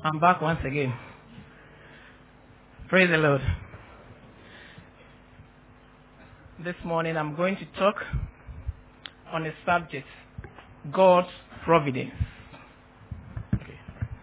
I'm back once again. Praise the Lord. This morning I'm going to talk on a subject, God's providence. Okay.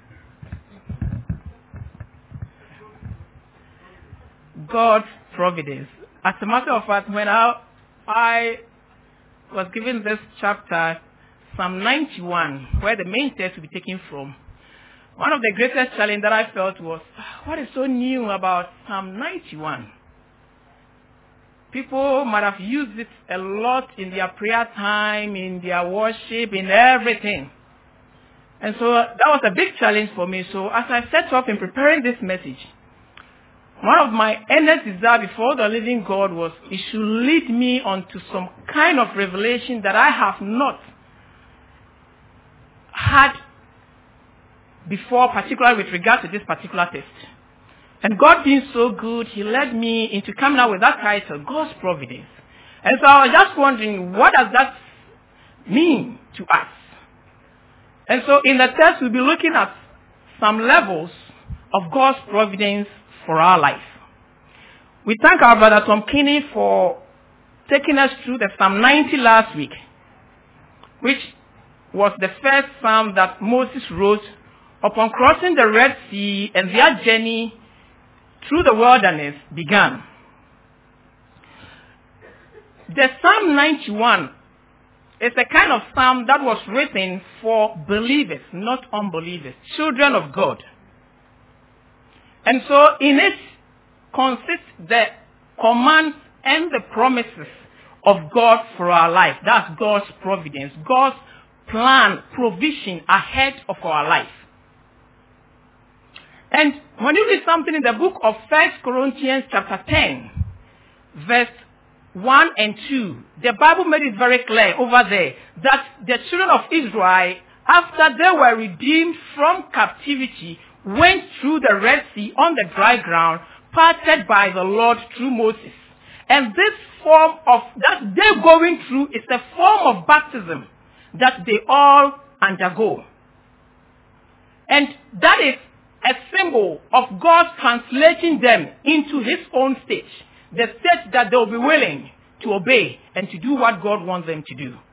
God's providence. As a matter of fact, when I was given this chapter, Psalm 91, where the main text will be taken from, one of the greatest challenges that I felt was, what is so new about Psalm 91? People might have used it a lot in their prayer time, in their worship, in everything. And so that was a big challenge for me. So as I set off in preparing this message, one of my earnest desires before the living God was it should lead me onto some kind of revelation that I have not had before, particularly with regard to this particular text. And God being so good, He led me into coming out with that title, God's Providence. And so I was just wondering, what does that mean to us? And so in the text, we'll be looking at some levels of God's providence for our life. We thank our brother Tom Kinney for taking us through the Psalm 90 last week, which was the first psalm that Moses wrote upon crossing the Red Sea, and their journey through the wilderness began. The Psalm 91 is a kind of psalm that was written for believers, not unbelievers, children of God. And so in it consists the commands and the promises of God for our life. That's God's providence, God's plan, provision ahead of our life. And when you read something in the book of 1 Corinthians chapter 10, verse 1 and 2, the Bible made it very clear over there that the children of Israel, after they were redeemed from captivity, went through the Red Sea on the dry ground, parted by the Lord through Moses. And this form of, that they're going through is a form of baptism that they all undergo. And that is a symbol of God translating them into His own state, the state that they'll be willing to obey and to do what God wants them to do.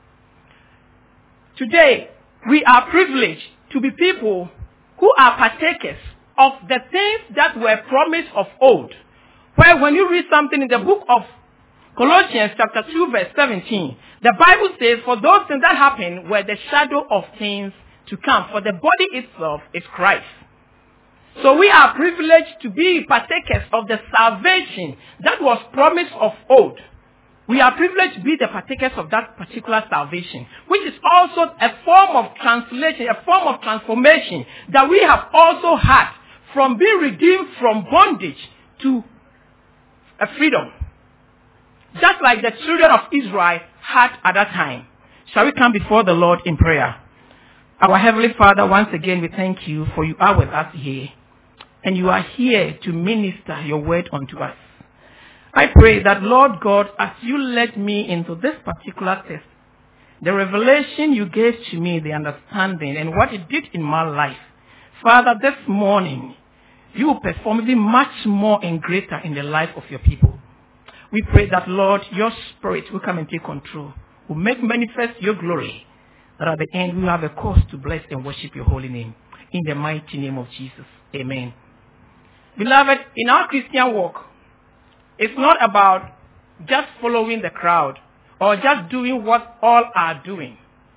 Today, we are privileged to be people who are partakers of the things that were promised of old. Where when you read something in the book of Colossians chapter 2 verse 17, the Bible says, for those things that happened were the shadow of things to come, for the body itself is Christ. So we are privileged to be partakers of the salvation that was promised of old. We are privileged to be the partakers of that particular salvation, which is also a form of translation, a form of transformation that we have also had from being redeemed from bondage to a freedom. Just like the children of Israel had at that time. Shall we come before the Lord in prayer? Our Heavenly Father, once again we thank you for you are with us here. And you are here to minister your word unto us. I pray that, Lord God, as you led me into this particular text, the revelation you gave to me, the understanding, and what it did in my life, Father, this morning, you will perform even much more and greater in the life of your people. We pray that, Lord, your Spirit will come and take control, will make manifest your glory, that at the end we will have a cause to bless and worship your holy name. In the mighty name of Jesus. Amen. Beloved, in our Christian walk, it's not about just following the crowd or just doing what all are doing.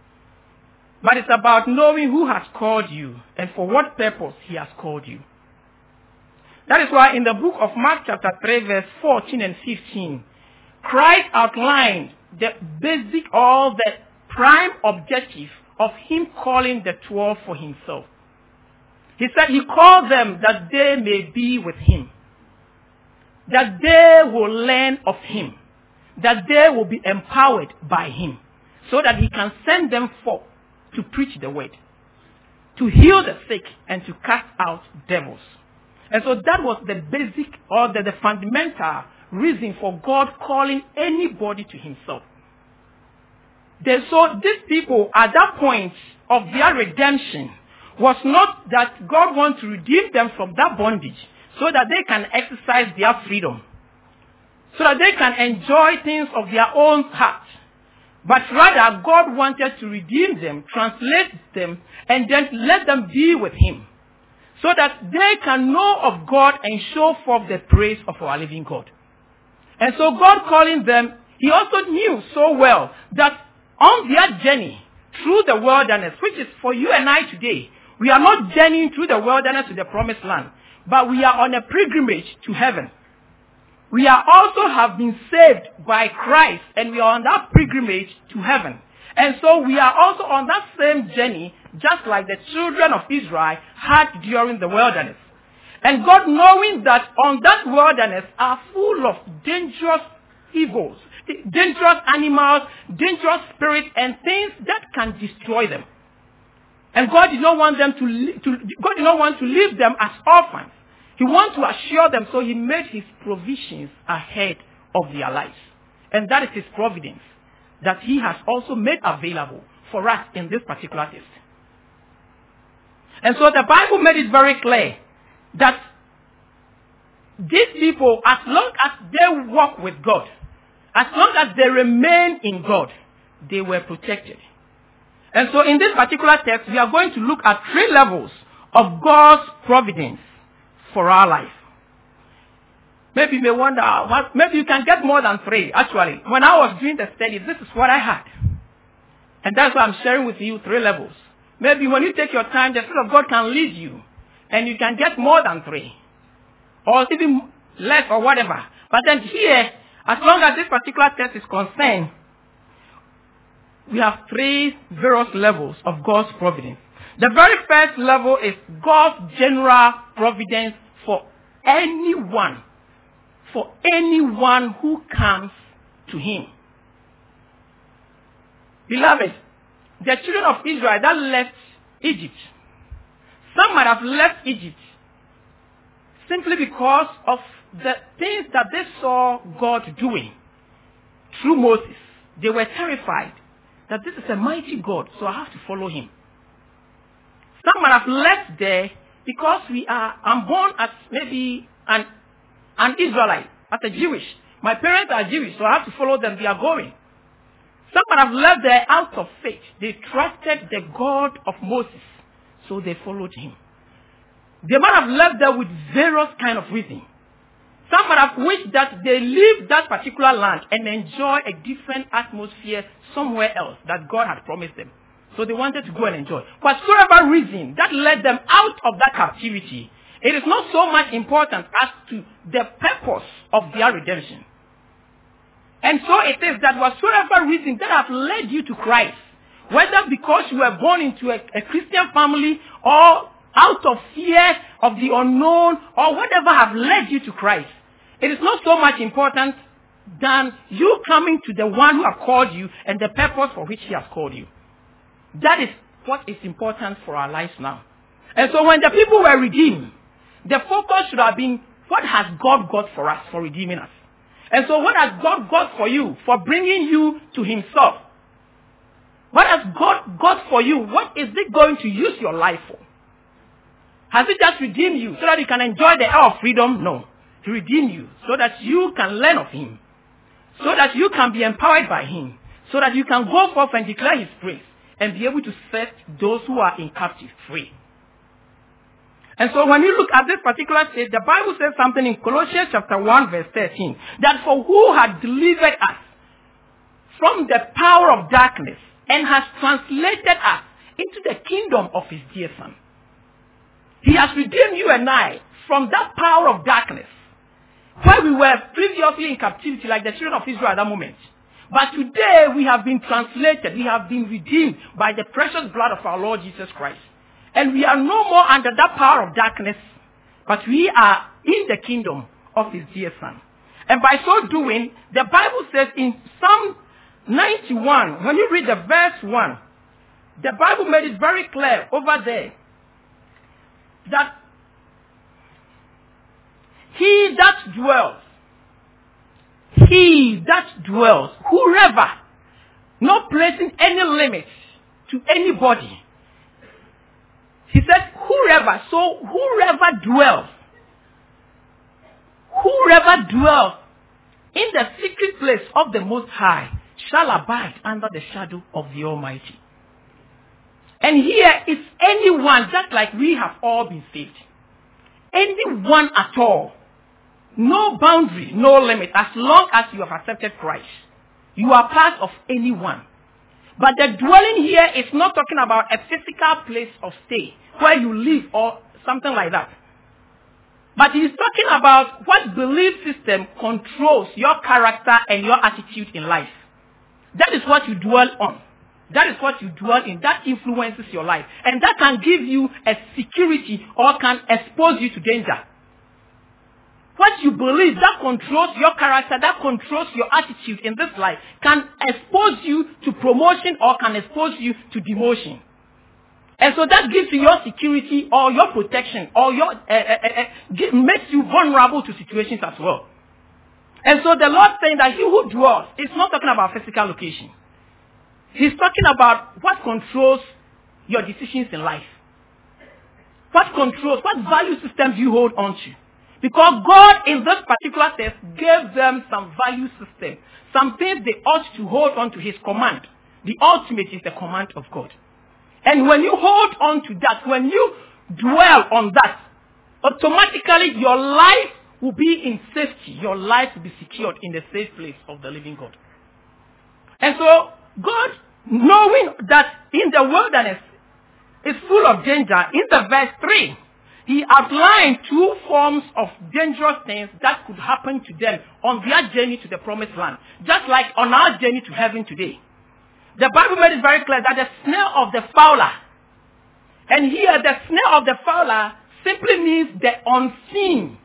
But it's about knowing who has called you and for what purpose He has called you. That is why in the book of Mark chapter 3 verse 14 and 15, Christ outlined the basic or the prime objective of Him calling the 12 for Himself. He said He called them that they may be with Him, that they will learn of Him, that they will be empowered by Him, so that He can send them forth to preach the word, to heal the sick, and to cast out devils. And so that was the basic or the fundamental reason for God calling anybody to Himself. So these people at that point of their redemption was not that God wants to redeem them from that bondage so that they can exercise their freedom, so that they can enjoy things of their own heart. But rather, God wanted to redeem them, translate them, and then let them be with Him, so that they can know of God and show forth the praise of our living God. And so God calling them, He also knew so well that on their journey through the wilderness, which is for you and I today, we are not journeying through the wilderness to the promised land, but we are on a pilgrimage to heaven. We are also have been saved by Christ, and we are on that pilgrimage to heaven. And so we are also on that same journey, just like the children of Israel had during the wilderness. And God, knowing that on that wilderness are full of dangerous evils, dangerous animals, dangerous spirits, and things that can destroy them. And God did not want them God did not want to leave them as orphans. He wants to assure them, so He made His provisions ahead of their lives. And that is His providence that He has also made available for us in this particular text. And so the Bible made it very clear that these people, as long as they walk with God, as long as they remain in God, they were protected. And so in this particular text, we are going to look at 3 levels of God's providence for our life. Maybe you may wonder, maybe you can get more than 3. Actually, when I was doing the study, this is what I had. And that's why I'm sharing with you 3 levels. Maybe when you take your time, the Spirit of God can lead you, and you can get more than 3. Or even less or whatever. But then here, as long as this particular text is concerned, we have 3 various levels of God's providence. The very first level is God's general providence for anyone who comes to Him. Beloved, the children of Israel that left Egypt, some might have left Egypt simply because of the things that they saw God doing through Moses. They were terrified that this is a mighty God, so I have to follow Him. Some might have left there because I'm born as maybe an Israelite, as a Jewish. My parents are Jewish, so I have to follow them. They are going. Some might have left there out of faith. They trusted the God of Moses, so they followed Him. They might have left there with various kind of reasons. Some might have wished that they leave that particular land and enjoy a different atmosphere somewhere else that God had promised them. So they wanted to go and enjoy. Whatsoever reason that led them out of that captivity, it is not so much important as to the purpose of their redemption. And so it is that whatsoever reason that have led you to Christ, whether because you were born into a Christian family or out of fear of the unknown or whatever have led you to Christ, it is not so much important than you coming to the one who has called you and the purpose for which He has called you. That is what is important for our lives now. And so when the people were redeemed, the focus should have been, what has God got for us for redeeming us? And so what has God got for you for bringing you to Himself? What has God got for you? What is it going to use your life for? Has He just redeemed you so that you can enjoy the air of freedom? No. He redeemed you so that you can learn of Him, so that you can be empowered by Him, so that you can go forth and declare His praise and be able to set those who are in captivity free. And so when you look at this particular state, the Bible says something in Colossians chapter 1 verse 13, that for who had delivered us from the power of darkness and has translated us into the kingdom of His dear Son. He has redeemed you and I from that power of darkness, where we were previously in captivity like the children of Israel at that moment. But today we have been translated, we have been redeemed by the precious blood of our Lord Jesus Christ. And we are no more under that power of darkness, but we are in the kingdom of His dear Son. And by so doing, the Bible says in Psalm 91, when you read the verse 1, the Bible made it very clear over there that he that dwells, whoever, not placing any limits to anybody, He said, whoever dwells in the secret place of the Most High shall abide under the shadow of the Almighty. And here it's anyone, just like we have all been saved. Anyone at all. No boundary, no limit. As long as you have accepted Christ, you are part of anyone. But the dwelling here is not talking about a physical place of stay where you live or something like that. But he is talking about what belief system controls your character and your attitude in life. That is what you dwell on. That is what you dwell in. That influences your life. And that can give you a security or can expose you to danger. What you believe, that controls your character, that controls your attitude in this life, can expose you to promotion or can expose you to demotion. And so that gives you your security or your protection or makes you vulnerable to situations as well. And so the Lord saying that he who dwells is not talking about physical location. He's talking about what controls your decisions in life. What value systems you hold on to. Because God in this particular text gave them some value system. Some things they ought to hold on to his command. The ultimate is the command of God. And when you hold on to that, when you dwell on that, automatically your life will be in safety. Your life will be secured in the safe place of the living God. And so God, knowing that in the wilderness is full of danger, in the verse 3, he outlined two forms of dangerous things that could happen to them on their journey to the promised land. Just like on our journey to heaven today. The Bible made it very clear that the snare of the fowler, and here the snare of the fowler simply means the unseen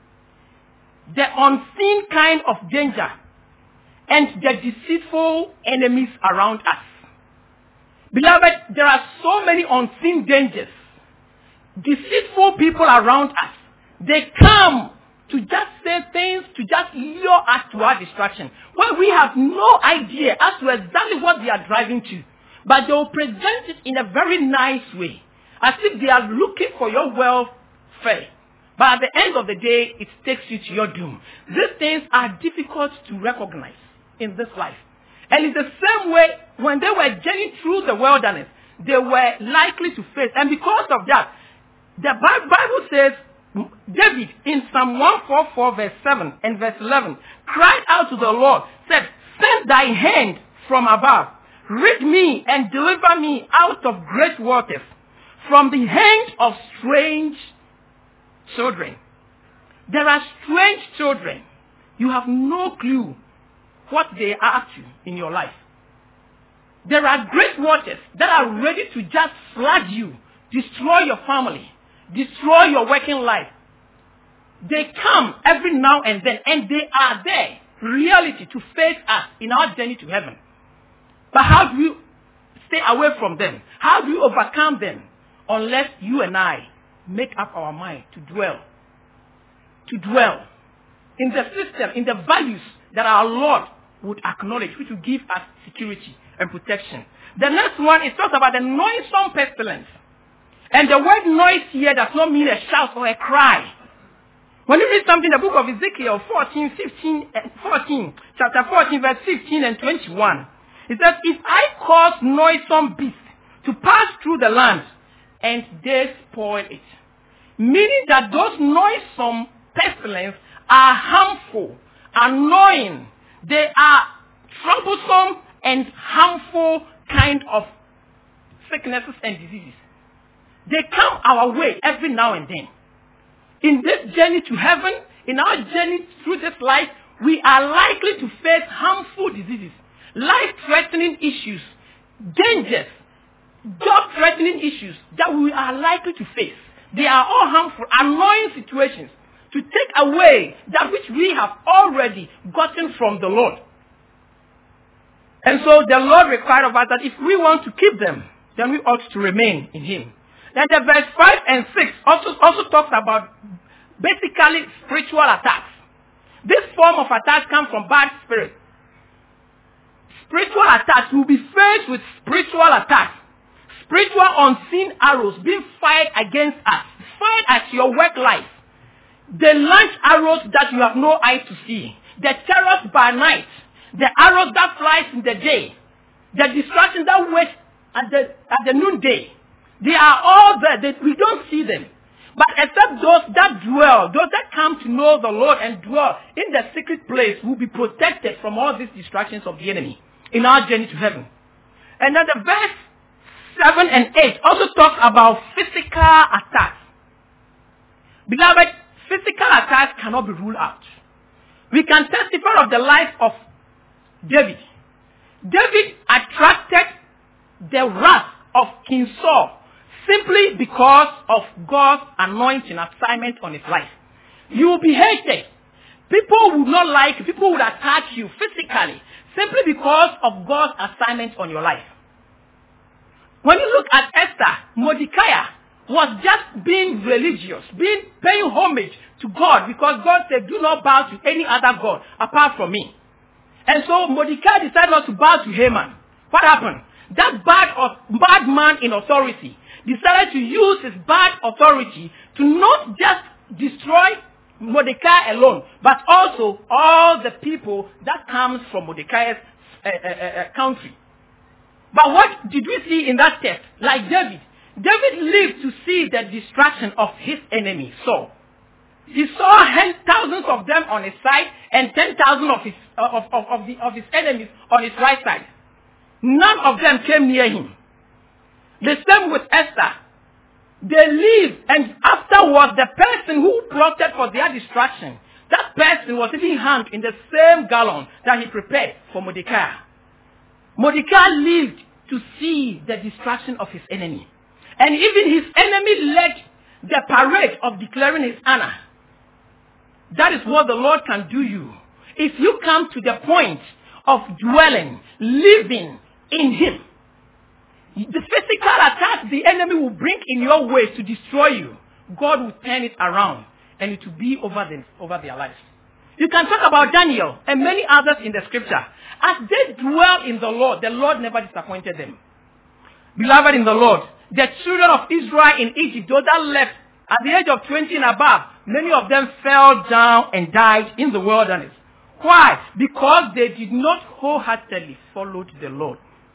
kind of danger, and the deceitful enemies around us. Beloved, there are so many unseen dangers. Deceitful people around us. They come to just say things, to just lure us to our distraction. When we have no idea as to exactly what they are driving to. But they will present it in a very nice way. As if they are looking for your welfare. But at the end of the day, it takes you to your doom. These things are difficult to recognize in this life. And in the same way, when they were journeying through the wilderness, they were likely to face. And because of that, the Bible says, David in Psalm 144 verse 7 and verse 11 cried out to the Lord, said, send thy hand from above, rid me and deliver me out of great waters, from the hand of strange children. There are strange children. You have no clue what they are up to in your life. There are great waters that are ready to just flood you, destroy your family, destroy your working life. They come every now and then, and they are there, reality, to face us in our journey to heaven. But how do you stay away from them? How do you overcome them? Unless you and I make up our mind to dwell in the system, in the values that our Lord would acknowledge, which will give us security and protection. The next one is talks about the noisome pestilence. And the word noise here does not mean a shout or a cry. When you read something in the book of Ezekiel chapter 14, verse 15 and 21, it says, if I cause noisome beasts to pass through the land, and they spoil it. Meaning that those noisome pestilence are harmful, annoying. They are troublesome and harmful kind of sicknesses and diseases. They come our way every now and then. In this journey to heaven, in our journey through this life, we are likely to face harmful diseases, life-threatening issues, dangers, job-threatening issues that we are likely to face. They are all harmful, annoying situations to take away that which we have already gotten from the Lord. And so the Lord required of us that if we want to keep them, then we ought to remain in Him. Then the verse 5 and 6 also talks about basically spiritual attacks. This form of attack comes from bad spirits. Spiritual attacks will be faced with spiritual attacks. spiritual unseen arrows being fired against us, fired at your work life. They launch arrows that you have no eye to see. The terrors by night, the arrows that flies in the day, the distraction that waits at the noonday. They are all there. We don't see them. But except those that dwell, those that come to know the Lord and dwell in the secret place will be protected from all these distractions of the enemy in our journey to heaven. And then the verse 7 and 8 also talks about physical attacks. Beloved, physical attacks cannot be ruled out. We can testify of the life of David. David attracted the wrath of King Saul simply because of God's anointing assignment on his life. You will be hated. People would not like you. People would attack you physically simply because of God's assignment on your life. When you look at Esther, Mordecai was just being religious, paying homage to God because God said, do not bow to any other God apart from me. And so Mordecai decided not to bow to Haman. What happened? That bad man in authority decided to use his bad authority to not just destroy Mordecai alone, but also all the people that comes from Mordecai's country. But what did we see in that text? Like David lived to see the destruction of his enemy, Saul. He saw thousands of them on his side and 10,000 of his enemies on his right side. None of them came near him. The same with Esther. They lived, and afterwards the person who plotted for their destruction, that person was even hung in the same gallon that he prepared for Mordecai. Mordecai lived to see the destruction of his enemy. And even his enemy led the parade of declaring his honor. That is what the Lord can do you. If you come to the point of dwelling, living in him, the physical attack the enemy will bring in your way to destroy you, God will turn it around and it will be over their lives. You can talk about Daniel and many others in the scripture. As they dwell in the Lord never disappointed them. Beloved in the Lord, the children of Israel in Egypt, those that left at the age of 20 and above, many of them fell down and died in the wilderness. Why? Because they did not wholeheartedly follow the Lord.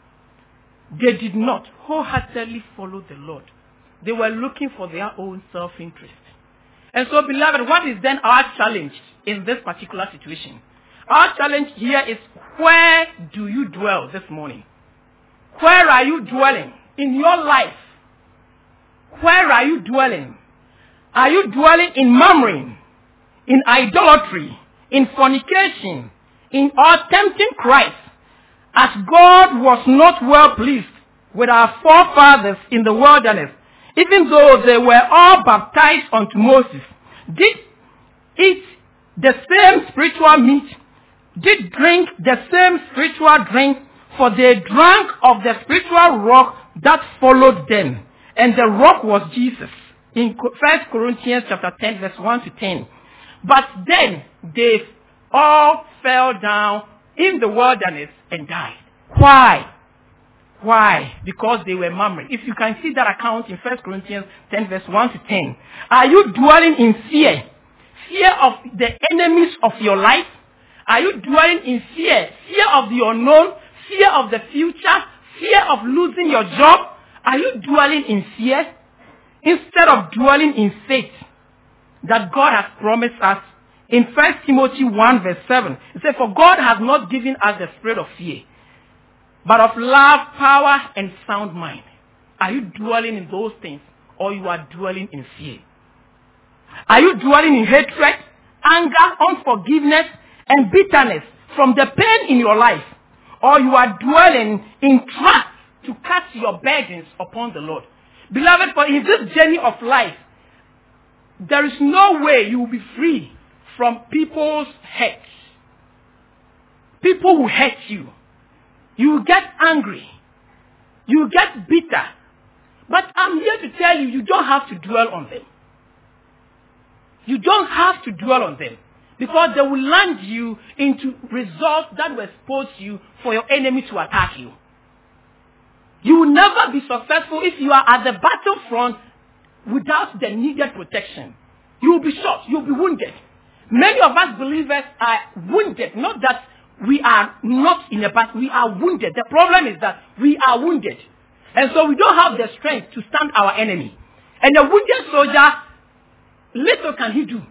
They did not wholeheartedly follow the Lord. They were looking for their own self-interest. And so, beloved, what is then our challenge in this particular situation? Our challenge here is, where do you dwell this morning? Where are you dwelling in your life? Where are you dwelling? Are you dwelling in murmuring, in idolatry, in fornication, or tempting Christ? As God was not well pleased with our forefathers in the wilderness, even though they were all baptized unto Moses, did eat the same spiritual meat, did drink the same spiritual drink, for they drank of the spiritual rock that followed them, and the rock was Jesus. In 1 Corinthians chapter 10, verse 1 to 10. But then they all fell down in the wilderness and died. Why? Why? Because they were murmuring. If you can see that account in 1 Corinthians 10, verse 1 to 10. Are you dwelling in fear? Fear of the enemies of your life? Are you dwelling in fear? Fear of the unknown? Fear of the future? Fear of losing your job? Are you dwelling in fear? Instead of dwelling in faith that God has promised us in 1 Timothy 1 verse 7. It says, for God has not given us the spirit of fear, but of love, power, and sound mind. Are you dwelling in those things, or you are dwelling in fear? Are you dwelling in hatred, anger, unforgiveness, and bitterness from the pain in your life? Or you are dwelling in trust to cast your burdens upon the Lord? Beloved, for in this journey of life, there is no way you will be free from people's hate. People who hate you. You will get angry. You will get bitter. But I'm here to tell you, you don't have to dwell on them. You don't have to dwell on them. Because they will land you into results that will expose you for your enemy to attack you. You will never be successful if you are at the battlefront without the needed protection. You will be shot. You will be wounded. Many of us believers are wounded. Not that we are not in a battle. We are wounded. The problem is that we are wounded. And so we don't have the strength to stand our enemy. And the wounded soldier, little can he do.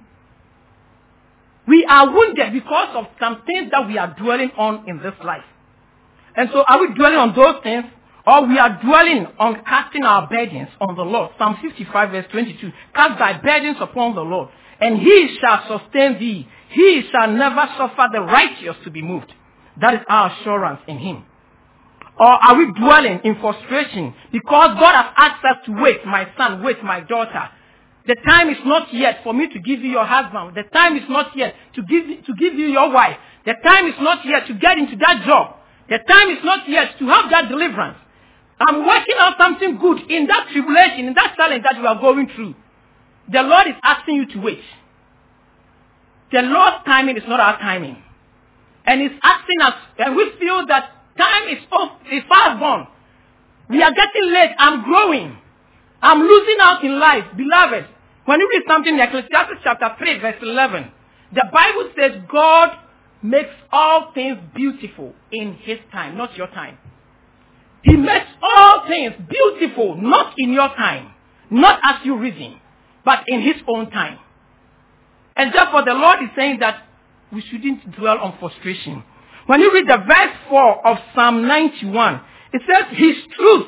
We are wounded because of some things that we are dwelling on in this life. And so are we dwelling on those things? Or we are dwelling on casting our burdens on the Lord? Psalm 55 verse 22. Cast thy burdens upon the Lord, and he shall sustain thee. He shall never suffer the righteous to be moved. That is our assurance in him. Or are we dwelling in frustration because God has asked us to wait, my son, wait, my daughter. The time is not yet for me to give you your husband. The time is not yet to give you your wife. The time is not yet to get into that job. The time is not yet to have that deliverance. I'm working on something good in that tribulation, in that challenge that you are going through. The Lord is asking you to wait. The Lord's timing is not our timing. And He's asking us, and we feel that time is far gone. We are getting late. I'm growing. I'm losing out in life. Beloved, when you read something in Ecclesiastes chapter 3 verse 11, the Bible says God makes all things beautiful in His time, not your time. He makes all things beautiful, not in your time, not as you reason, but in His own time. And therefore the Lord is saying that we shouldn't dwell on frustration. When you read the verse 4 of Psalm 91, it says, His truth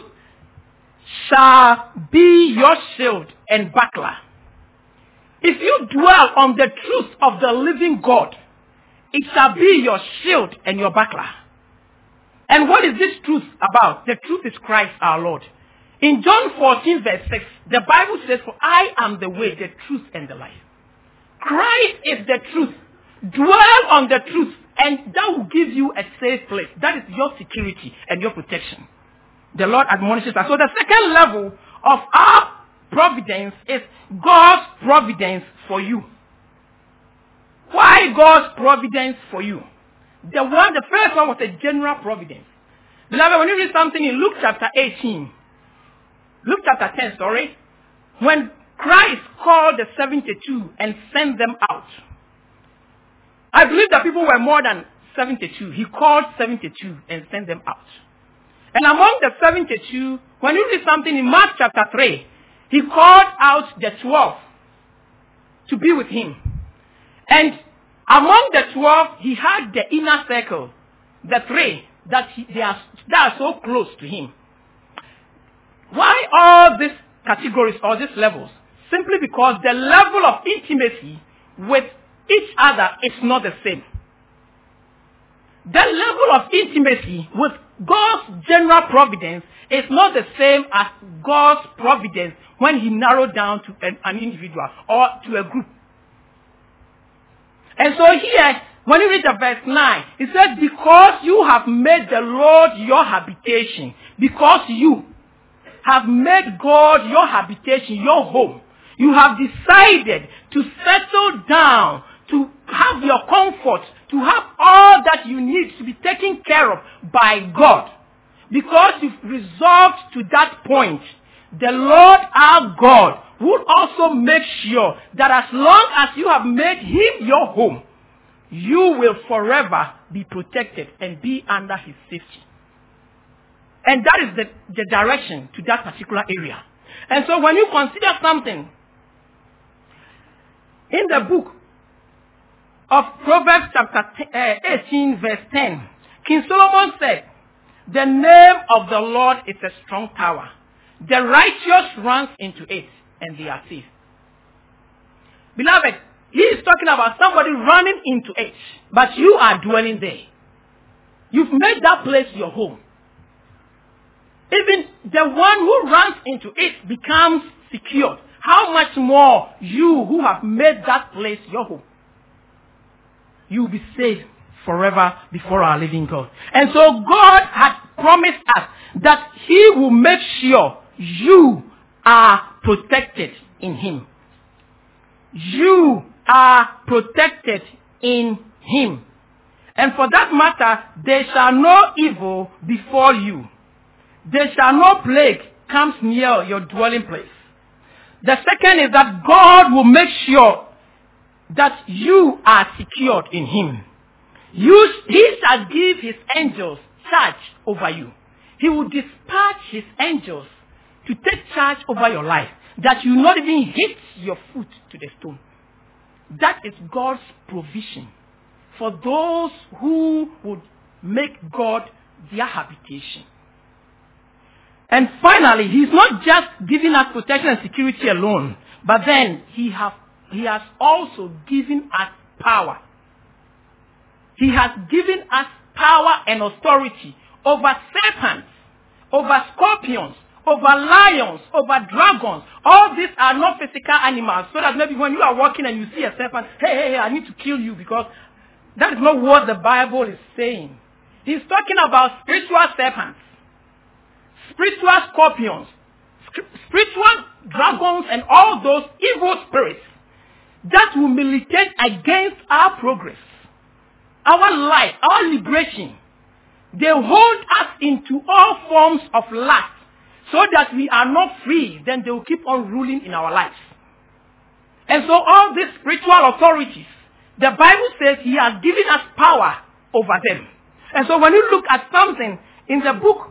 shall be your shield and buckler. If you dwell on the truth of the living God, it shall be your shield and your buckler. And what is this truth about? The truth is Christ our Lord. In John 14 verse 6, the Bible says, for I am the way, the truth, and the life. Christ is the truth. Dwell on the truth, and that will give you a safe place. That is your security and your protection. The Lord admonishes us. So the second level of our providence is God's providence for you. Why God's providence for you? The first one was a general providence. Beloved, when you read something in Luke chapter 10, when Christ called the 72 and sent them out, I believe that people were more than 72. He called 72 and sent them out. And among the 72, when you read something in Mark chapter 3, He called out the 12 to be with Him. And among the 12, He had the inner circle, the 3 that are so close to Him. Why all these categories or these levels? Simply because the level of intimacy with each other is not the same. The level of intimacy with God's general providence is not the same as God's providence when He narrowed down to an individual or to a group. And so here, when you read the verse 9, it says, because you have made the Lord your habitation, because you have made God your habitation, your home, you have decided to settle down, to have your comfort, to have all that you need to be taken care of by God. Because you've resolved to that point, the Lord our God will also make sure that as long as you have made Him your home, you will forever be protected and be under His safety. And that is the direction to that particular area. And so when you consider something in the book of Proverbs chapter 18 verse 10, King Solomon said, the name of the Lord is a strong tower. The righteous runs into it and they are safe. Beloved, he is talking about somebody running into it, but you are dwelling there. You've made that place your home. Even the one who runs into it becomes secured. How much more you who have made that place your home? You will be safe forever before our living God. And so God has promised us that He will make sure you are protected in Him. You are protected in Him. And for that matter, there shall no evil befall you. there shall no plague comes near your dwelling place. The second is that God will make sure that you are secured in him. He shall give his angels charge over you. He will dispatch his angels to take charge over your life, that you not even hit your foot to the stone. That is God's provision for those who would make God their habitation. And finally, he's not just giving us protection and security alone, but then he has also given us power. He has given us power and authority over serpents, over scorpions, over lions, over dragons. All these are not physical animals, so that maybe when you are walking and you see a serpent, hey, I need to kill you, because that is not what the Bible is saying. He's talking about spiritual serpents, spiritual scorpions, spiritual dragons, and all those evil spirits that will militate against our progress, our life, our liberation. They hold us into all forms of lust so that we are not free. Then they will keep on ruling in our lives. And so all these spiritual authorities, the Bible says he has given us power over them. And so when you look at something in the book,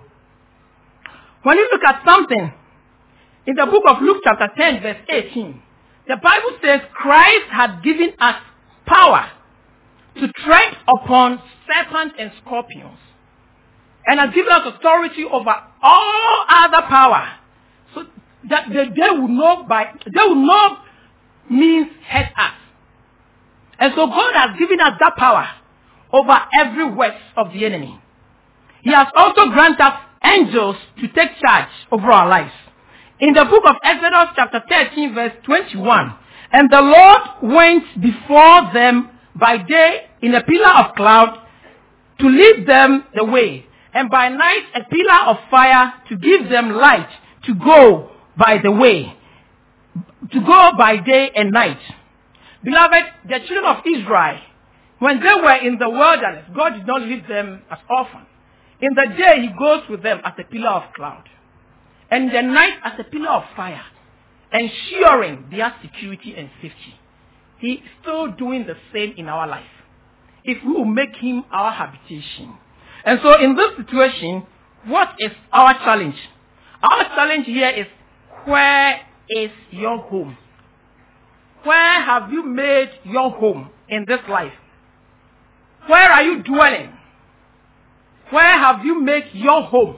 of Luke chapter 10 verse 18, the Bible says Christ had given us power to tread upon serpents and scorpions, and has given us authority over all other power, so that they will not means hurt us. And so God has given us that power over every work of the enemy. He has also granted us angels to take charge over our lives. In the book of Exodus chapter 13 verse 21, and the Lord went before them by day in a pillar of cloud to lead them the way, and by night a pillar of fire to give them light to go by the way, to go by day and night. Beloved, the children of Israel, when they were in the wilderness, God did not leave them as orphans. In the day, he goes with them as a pillar of cloud, and in the night as a pillar of fire, ensuring their security and safety. He is still doing the same in our life, if we will make him our habitation. And so in this situation, what is our challenge? Our challenge here is, where is your home? Where have you made your home in this life? Where are you dwelling? Where have you made your home?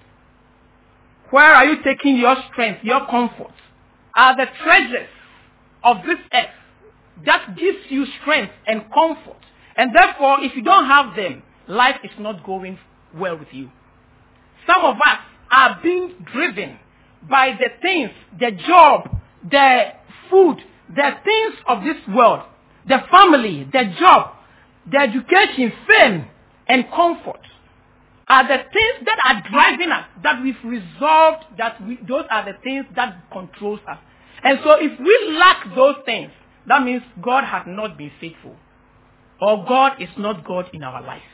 Where are you taking your strength, your comfort? Are the treasures of this earth that gives you strength and comfort. And therefore, if you don't have them, life is not going well with you. Some of us are being driven by the things, the job, the food, the things of this world, the family, the job, the education, fame, and comfort are the things that are driving us, that we've resolved that those are the things that controls us. And so if we lack those things, that means God has not been faithful, or God is not God in our life.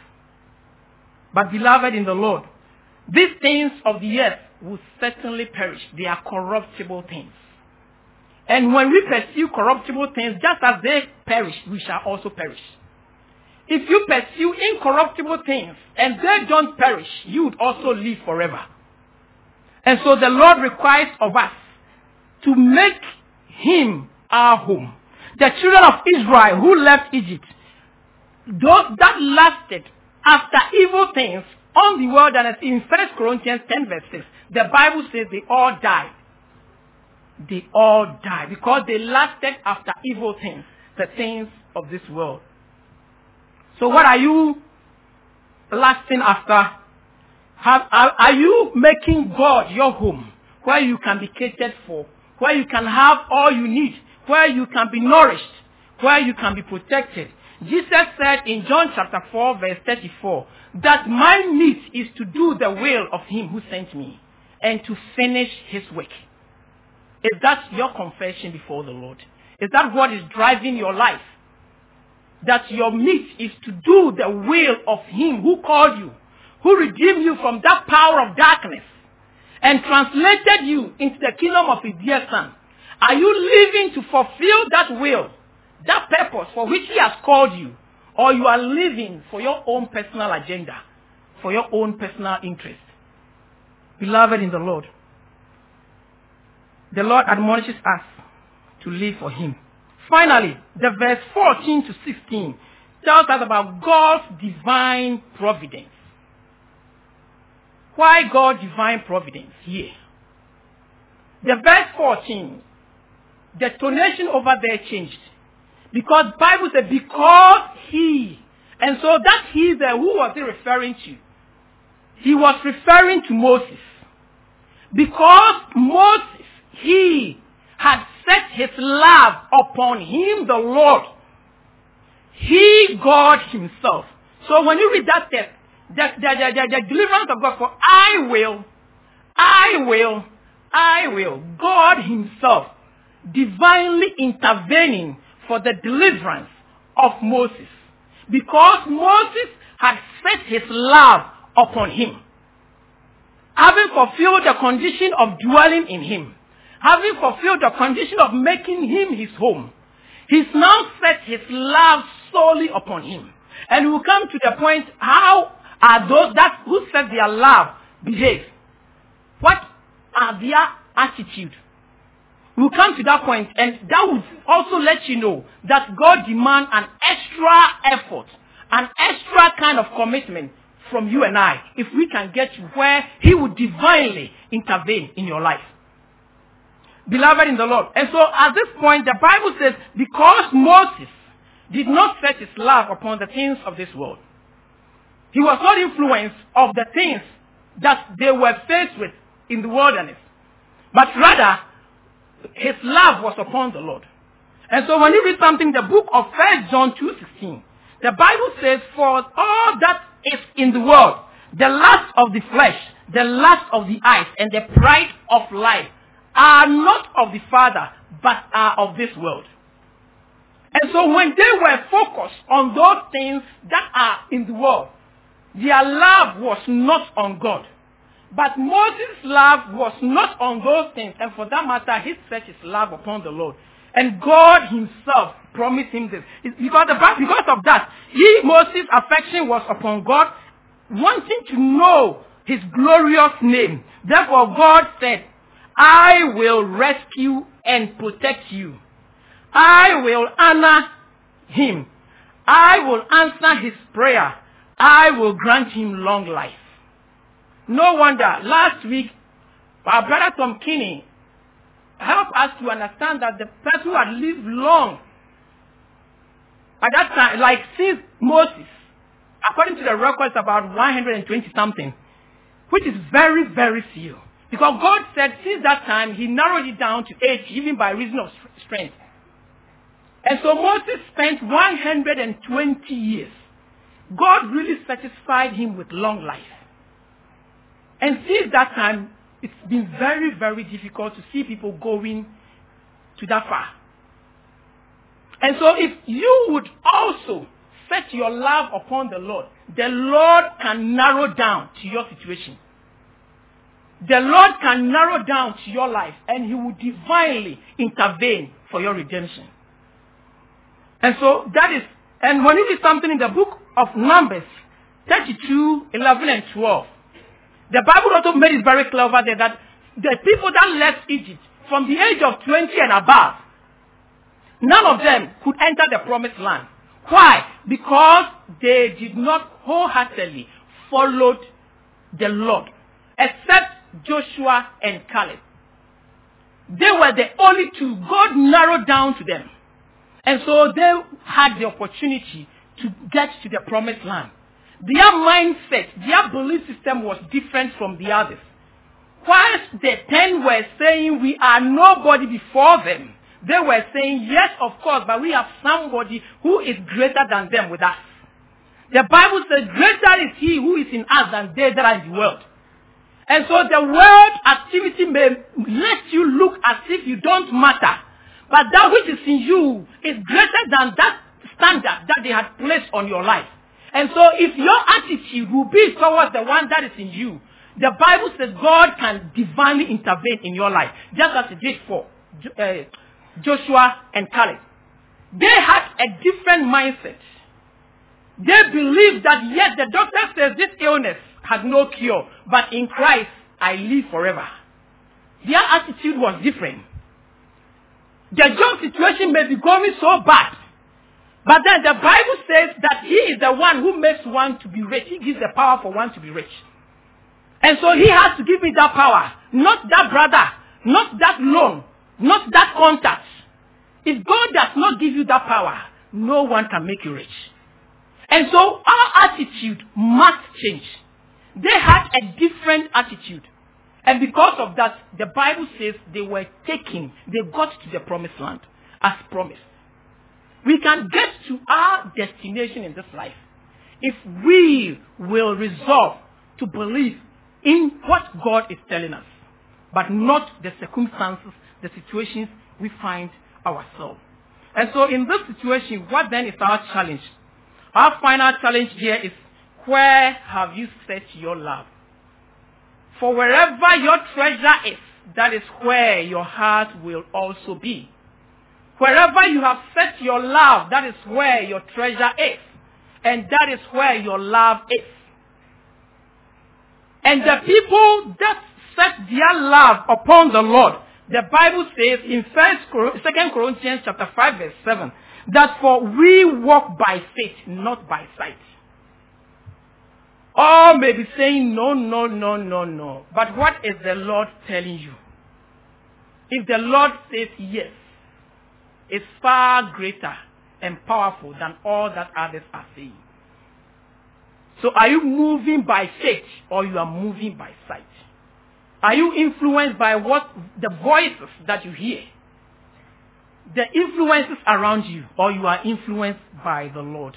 But beloved in the Lord, these things of the earth will certainly perish. They are corruptible things. And when we pursue corruptible things, just as they perish, we shall also perish. If you pursue incorruptible things and they don't perish, you would also live forever. And so the Lord requires of us to make him our home. The children of Israel who left Egypt, those that lasted after evil things on the wilderness, in 1 Corinthians 10 verse 6, the Bible says they all died. They all died because they lasted after evil things, the things of this world. So what are you lasting after? Are you making God your home, where you can be catered for, where you can have all you need, where you can be nourished, where you can be protected? Jesus said in John chapter 4 verse 34, that my need is to do the will of him who sent me and to finish his work. Is that your confession before the Lord? Is that what is driving your life? That your meat is to do the will of him who called you, who redeemed you from that power of darkness, and translated you into the kingdom of his dear son? Are you living to fulfill that will, that purpose for which he has called you? Or you are living for your own personal agenda, for your own personal interest? Beloved in the Lord admonishes us to live for him. Finally, the verse 14 to 16 tells us about God's divine providence. Why God's divine providence here? The verse 14, the tonation over there changed. Because the Bible said, because he. And so that he there, who was he referring to? He was referring to Moses. Because Moses, he had set his love upon him, the Lord. He, God himself. So when you read that text, the deliverance of God for I will, God himself divinely intervening for the deliverance of Moses. Because Moses had set his love upon him. Having fulfilled the condition of dwelling in him, having fulfilled the condition of making him his home, he's now set his love solely upon him. And we'll come to the point, how are those that who set their love behave? What are their attitude? We'll come to that point, and that will also let you know that God demands an extra effort, an extra kind of commitment from you and I, if we can get to where he would divinely intervene in your life. Beloved in the Lord. And so at this point, the Bible says, because Moses did not set his love upon the things of this world, he was not influenced of the things that they were faced with in the wilderness, but rather his love was upon the Lord. And so when you read something in the book of 1 John 2:16, the Bible says, for all that is in the world, the lust of the flesh, the lust of the eyes, and the pride of life are not of the Father, but are of this world. And so when they were focused on those things that are in the world, their love was not on God. But Moses' love was not on those things. And for that matter, he set his love upon the Lord. And God himself promised him this. Because of that, Moses' affection was upon God, wanting to know his glorious name. Therefore God said, I will rescue and protect you. I will honor him. I will answer his prayer. I will grant him long life. No wonder, last week, our brother Tom Kinney helped us to understand that the person who had lived long, at that time, like since Moses, according to the records, about 120 something, which is very, very few. Because God said since that time, he narrowed it down to 8, even by reason of strength. And so Moses spent 120 years. God really satisfied him with long life. And since that time, it's been very, very difficult to see people going to that far. And so if you would also set your love upon the Lord can narrow down to your situation. The Lord can narrow down to your life, and he will divinely intervene for your redemption. And so that is, and when you read something in the book of Numbers 32, 11 and 12, the Bible also made it very clear over there that the people that left Egypt from the age of 20 and above, none of them could enter the promised land. Why? Because they did not wholeheartedly follow the Lord, except Joshua and Caleb. They were the only two. God narrowed down to them. And so they had the opportunity to get to the promised land. Their mindset, their belief system was different from the others. Whilst the 10 were saying we are nobody before them, they were saying, yes, of course, but we have somebody who is greater than them with us. The Bible says, greater is he who is in us than they that are in the world. And so the world activity may let you look as if you don't matter. But that which is in you is greater than that standard that they had placed on your life. And so if your attitude will be towards the one that is in you, The Bible says God can divinely intervene in your life, just as it did for Joshua and Caleb. They had a different mindset. They believed that, yes, the doctor says this illness has no cure, but in Christ I live forever. Their attitude was different. The job situation may be going so bad, but then the Bible says that He is the one who makes one to be rich. He gives the power for one to be rich. And so He has to give me that power, not that brother, not that loan, not that contact. If God does not give you that power, no one can make you rich. And so our attitude must change. They had a different attitude. And because of that, the Bible says they were taken, they got to the promised land as promised. We can get to our destination in this life if we will resolve to believe in what God is telling us, but not the circumstances, the situations we find ourselves. And so in this situation, what then is our challenge? Our final challenge here is, where have you set your love? For wherever your treasure is, that is where your heart will also be. Wherever you have set your love, that is where your treasure is. And that is where your love is. And the people that set their love upon the Lord, the Bible says in 2 Corinthians chapter 5 verse 7, that for we walk by faith, not by sight. All may be saying, no, no, no, no, no. But what is the Lord telling you? If the Lord says yes, it's far greater and powerful than all that others are saying. So are you moving by faith or you are moving by sight? Are you influenced by what the voices that you hear? The influences around you, or you are influenced by the Lord?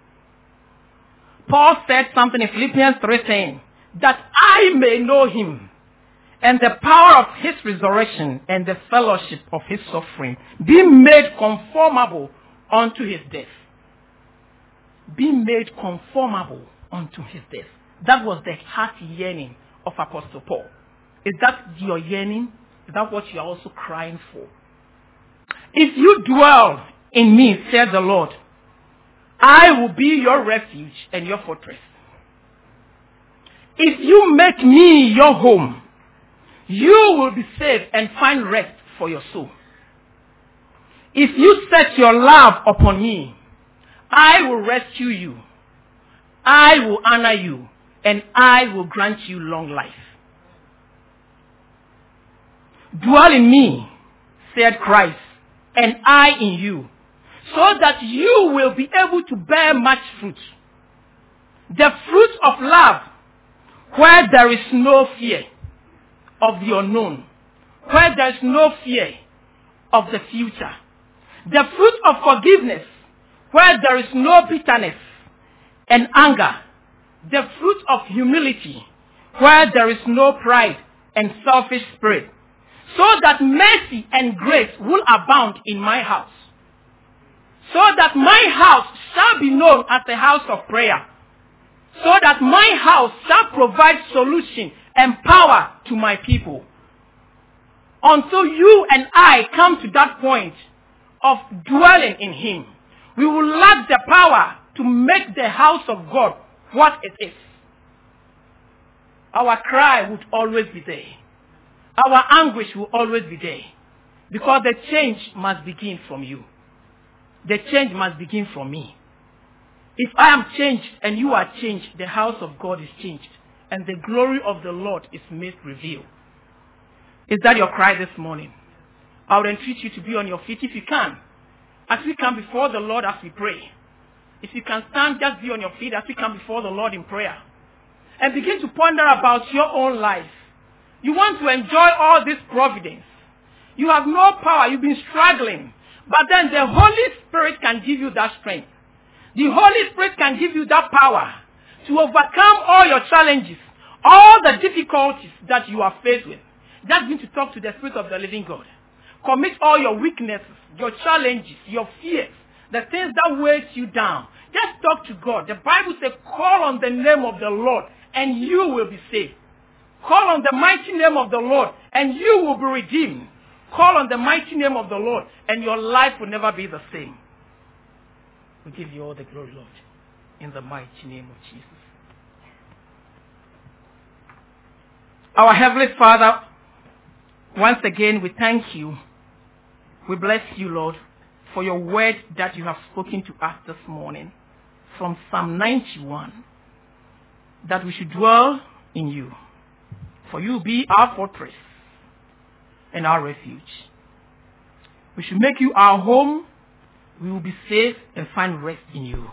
Paul said something in Philippians 3:10, that I may know Him and the power of His resurrection and the fellowship of His suffering, be made conformable unto His death. Be made conformable unto His death. That was the heart yearning of Apostle Paul. Is that your yearning? Is that what you are also crying for? If you dwell in me, said the Lord, I will be your refuge and your fortress. If you make me your home, you will be safe and find rest for your soul. If you set your love upon me, I will rescue you. I will honor you, and I will grant you long life. Dwell in me, said Christ, and I in you, so that you will be able to bear much fruit. The fruit of love, where there is no fear of the unknown, where there is no fear of the future. The fruit of forgiveness, where there is no bitterness and anger. The fruit of humility, where there is no pride and selfish spirit. So that mercy and grace will abound in my house. So that my house shall be known as a house of prayer. So that my house shall provide solution and power to my people. Until you and I come to that point of dwelling in Him, we will lack the power to make the house of God what it is. Our cry would always be there. Our anguish will always be there. Because the change must begin from you. The change must begin from me. If I am changed and you are changed, the house of God is changed. And the glory of the Lord is made revealed. Is that your cry this morning? I would entreat you to be on your feet if you can. As we come before the Lord as we pray. If you can stand, just be on your feet as we come before the Lord in prayer. And begin to ponder about your own life. You want to enjoy all this providence. You have no power. You've been struggling. But then the Holy Spirit can give you that strength. The Holy Spirit can give you that power to overcome all your challenges, all the difficulties that you are faced with. Just begin to talk to the Spirit of the living God. Commit all your weaknesses, your challenges, your fears, the things that weight you down. Just talk to God. The Bible says, call on the name of the Lord and you will be saved. Call on the mighty name of the Lord, and you will be redeemed. Call on the mighty name of the Lord, and your life will never be the same. We give you all the glory, Lord, in the mighty name of Jesus. Our Heavenly Father, once again we thank you. We bless you, Lord, for your word that you have spoken to us this morning from Psalm 91, that we should dwell in you, for you be our fortress and our refuge. We should make you our home. We will be safe and find rest in you.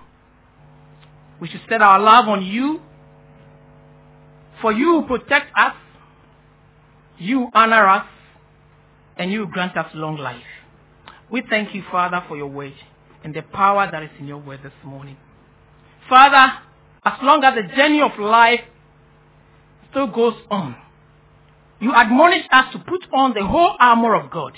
We should set our love on you, for you protect us, you honor us, and you grant us long life. We thank you, Father, for your word and the power that is in your word this morning. Father, as long as the journey of life still goes on, you admonish us to put on the whole armor of God.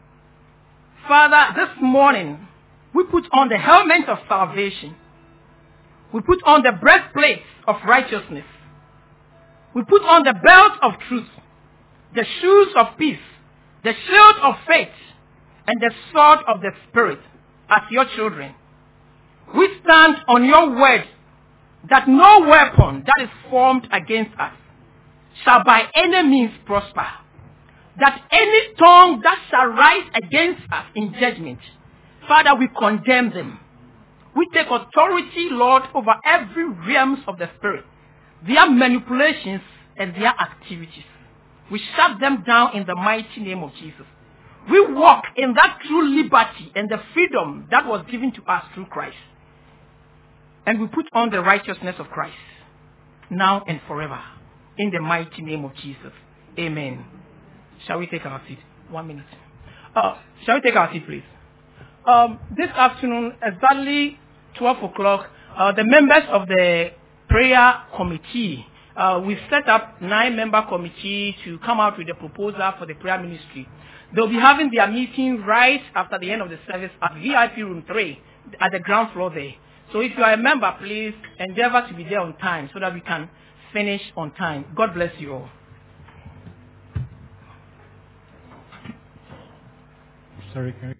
Father, this morning, we put on the helmet of salvation. We put on the breastplate of righteousness. We put on the belt of truth, the shoes of peace, the shield of faith, and the sword of the Spirit as your children. We stand on your word that no weapon that is formed against us shall by any means prosper, that any tongue that shall rise against us in judgment, Father, we condemn them. We take authority, Lord, over every realms of the Spirit, their manipulations and their activities. We shut them down in the mighty name of Jesus. We walk in that true liberty and the freedom that was given to us through Christ. And we put on the righteousness of Christ, now and forever, in the mighty name of Jesus. Amen. Shall we take our seat? 1 minute. Shall we take our seat, please? This afternoon, exactly 12 o'clock, the members of the prayer committee, we've set up 9-member committee to come out with a proposal for the prayer ministry. They'll be having their meeting right after the end of the service at VIP room 3 at the ground floor there. So if you are a member, please endeavor to be there on time so that we can finish on time. God bless you all. Sorry, can